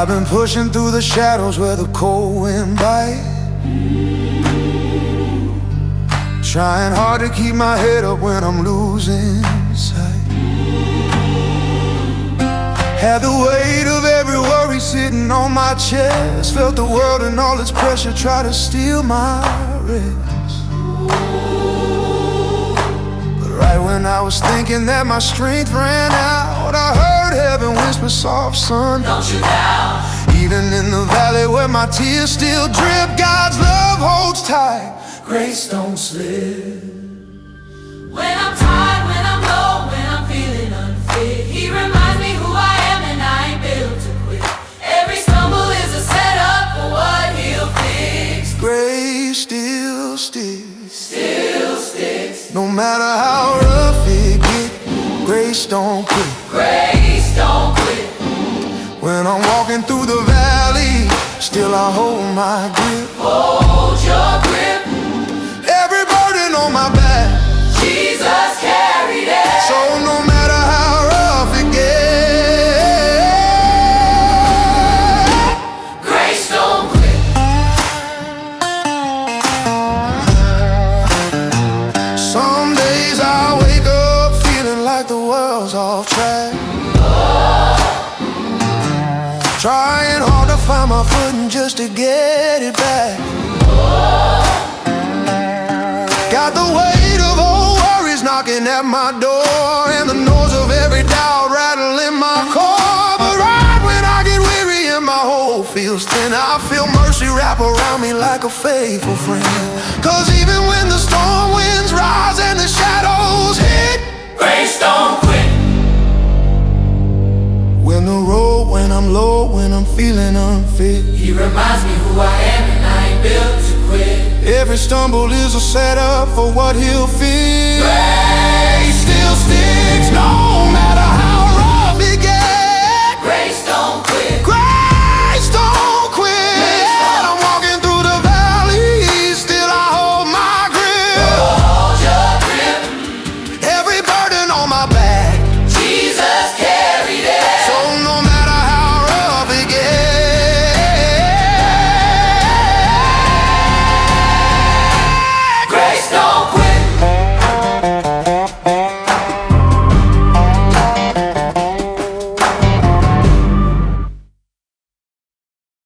I've been pushing through the shadows where the cold wind bites, trying hard to keep my head up when I'm losing sight. Had the weight of every worry sitting on my chest, felt the world and all its pressure try to steal my rest. But right when I was thinking that my strength ran out, I heard heaven whisper soft, son, don't you doubt. Even in the valley where my tears still drip, God's love holds tight, grace don't slip. When I'm tired, when I'm low, when I'm feeling unfit, He reminds me who I am and I ain't built to quit. Every stumble is a setup for what He'll fix. Grace still sticks, still sticks. No matter how rough it gets, grace don't quit. Grace don't quit. When I'm walking through the valley, still I hold my grip. Hold your grip. Every burden on my back, Jesus carried it. so no matter how rough it gets, grace don't quit. Some days I wake up feeling like the world's off track, trying hard to find my footing just to get it back. Got the weight of old worries knocking at my door, and the noise of every doubt rattling my core. But right when I get weary and my hope feels thin, I feel mercy wrap around me like a faithful friend. Cause even when the storm winds rise and the shadows hit, grace don't quit. when I'm low, when I'm feeling unfit, He reminds me who I am and I ain't built to quit. every stumble is a setup for what He'll fix. Grace still sticks, no